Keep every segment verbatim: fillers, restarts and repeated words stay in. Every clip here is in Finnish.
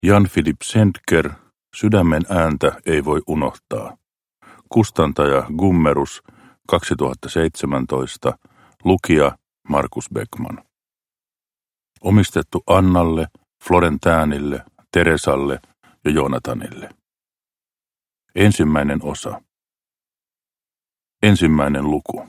Jan Philipp Sendker, Sydämen ääntä ei voi unohtaa. Kustantaja Gummerus, kaksituhattaseitsemäntoista, lukija Markus Beckman. Omistettu Annalle, Florentäänille, Teresalle ja Joonatanille. Ensimmäinen osa. Ensimmäinen luku.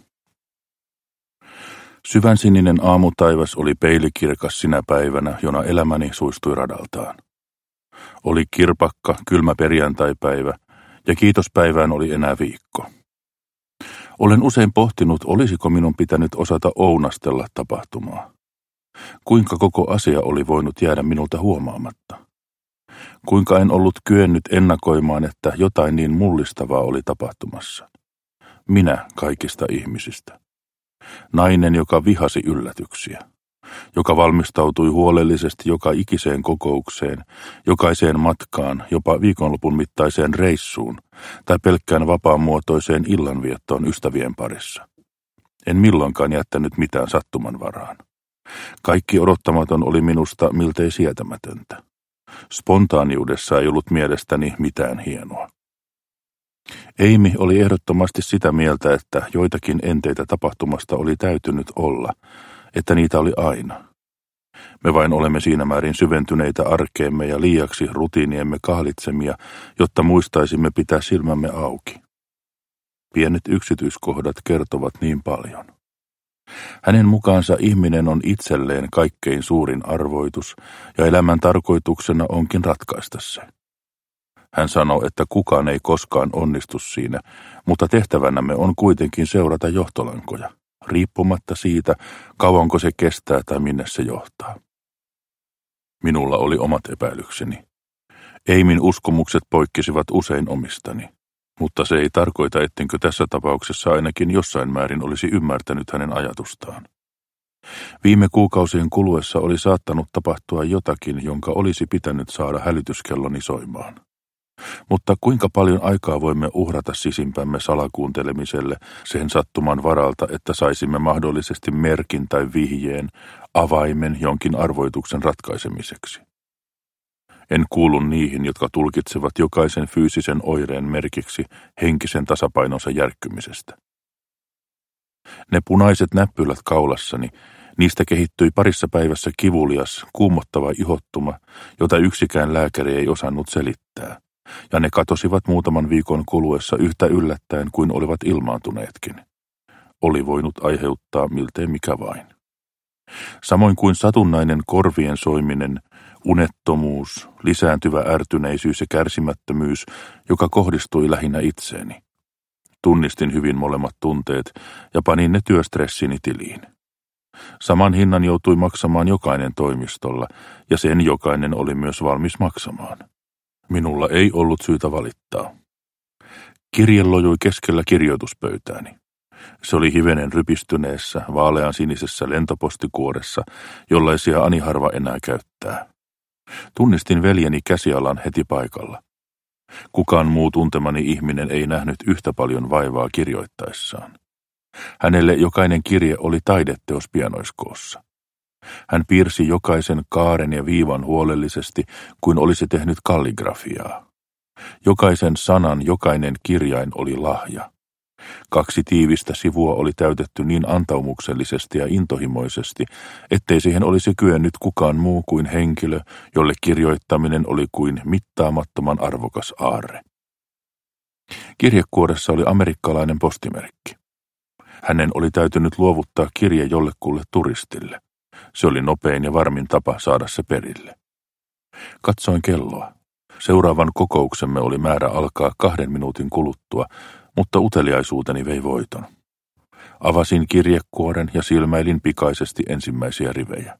Syvänsininen aamutaivas oli peilikirkas sinä päivänä, jona elämäni suistui radaltaan. Oli kirpakka, kylmä perjantaipäivä, ja kiitospäivään oli enää viikko. Olen usein pohtinut, olisiko minun pitänyt osata ounastella tapahtumaa. Kuinka koko asia oli voinut jäädä minulta huomaamatta. Kuinka en ollut kyennyt ennakoimaan, että jotain niin mullistavaa oli tapahtumassa. Minä kaikista ihmisistä. Nainen, joka vihasi yllätyksiä. Joka valmistautui huolellisesti joka ikiseen kokoukseen, jokaiseen matkaan, jopa viikonlopun mittaiseen reissuun tai pelkkään vapaamuotoiseen illanviettoon ystävien parissa. En milloinkaan jättänyt mitään sattuman varaan. Kaikki odottamaton oli minusta miltei sietämätöntä. Spontaaniudessa ei ollut mielestäni mitään hienoa. Amy oli ehdottomasti sitä mieltä, että joitakin enteitä tapahtumasta oli täytynyt olla, että niitä oli aina. Me vain olemme siinä määrin syventyneitä arkeemme ja liiaksi rutiiniemme kahlitsemia, jotta muistaisimme pitää silmämme auki. Pienet yksityiskohdat kertovat niin paljon. Hänen mukaansa ihminen on itselleen kaikkein suurin arvoitus ja elämän tarkoituksena onkin ratkaista se. Hän sanoi, että kukaan ei koskaan onnistu siinä, mutta tehtävänämme on kuitenkin seurata johtolankoja, riippumatta siitä, kauanko se kestää tai minne se johtaa. Minulla oli omat epäilykseni. Eimin uskomukset poikkesivat usein omistani, mutta se ei tarkoita, ettenkö tässä tapauksessa ainakin jossain määrin olisi ymmärtänyt hänen ajatustaan. Viime kuukausien kuluessa oli saattanut tapahtua jotakin, jonka olisi pitänyt saada hälytyskelloni soimaan. Mutta kuinka paljon aikaa voimme uhrata sisimpämme salakuuntelemiselle sen sattuman varalta, että saisimme mahdollisesti merkin tai vihjeen, avaimen jonkin arvoituksen ratkaisemiseksi? En kuulu niihin, jotka tulkitsevat jokaisen fyysisen oireen merkiksi henkisen tasapainonsa järkkymisestä. Ne punaiset näppylät kaulassani, niistä kehittyi parissa päivässä kivulias, kuumottava ihottuma, jota yksikään lääkäri ei osannut selittää. Ja ne katosivat muutaman viikon kuluessa yhtä yllättäen kuin olivat ilmaantuneetkin. Oli voinut aiheuttaa miltei mikä vain. Samoin kuin satunnainen korvien soiminen, unettomuus, lisääntyvä ärtyneisyys ja kärsimättömyys, joka kohdistui lähinnä itseeni. Tunnistin hyvin molemmat tunteet ja panin ne työstressini tiliin. Saman hinnan joutui maksamaan jokainen toimistolla, ja sen jokainen oli myös valmis maksamaan. Minulla ei ollut syytä valittaa. Kirje lojui keskellä kirjoituspöytääni. Se oli hivenen rypistyneessä, vaalean sinisessä lentopostikuoressa, jollaisia ani harva enää käyttää. Tunnistin veljeni käsialan heti paikalla. Kukaan muu tuntemani ihminen ei nähnyt yhtä paljon vaivaa kirjoittaessaan. Hänelle jokainen kirje oli taideteos pienoiskoossa. Hän piirsi jokaisen kaaren ja viivan huolellisesti, kuin olisi tehnyt kalligrafiaa. Jokaisen sanan, jokainen kirjain oli lahja. Kaksi tiivistä sivua oli täytetty niin antaumuksellisesti ja intohimoisesti, ettei siihen olisi kyennyt kukaan muu kuin henkilö, jolle kirjoittaminen oli kuin mittaamattoman arvokas aarre. Kirjekuoressa oli amerikkalainen postimerkki. Hänen oli täytynyt luovuttaa kirje jollekulle turistille. Se oli nopein ja varmin tapa saada se perille. Katsoin kelloa. Seuraavan kokouksemme oli määrä alkaa kahden minuutin kuluttua, mutta uteliaisuuteni vei voiton. Avasin kirjekuoren ja silmäilin pikaisesti ensimmäisiä rivejä.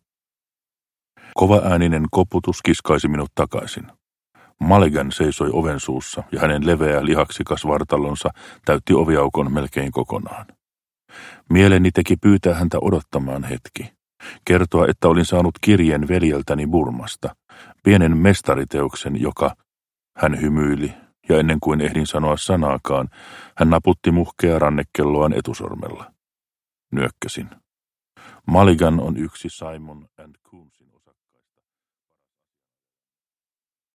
Kovaääninen koputus kiskaisi minut takaisin. Mulligan seisoi oven suussa ja hänen leveä lihaksikas vartalonsa täytti oviaukon melkein kokonaan. Mieleni teki pyytää häntä odottamaan hetki. Kertoa, että olin saanut kirjeen veljeltäni Burmasta, pienen mestariteoksen, joka... Hän hymyili, ja ennen kuin ehdin sanoa sanaakaan, hän naputti muhkea rannekelloaan etusormella. Nyökkäsin. Mulligan on yksi Simon and Coonsin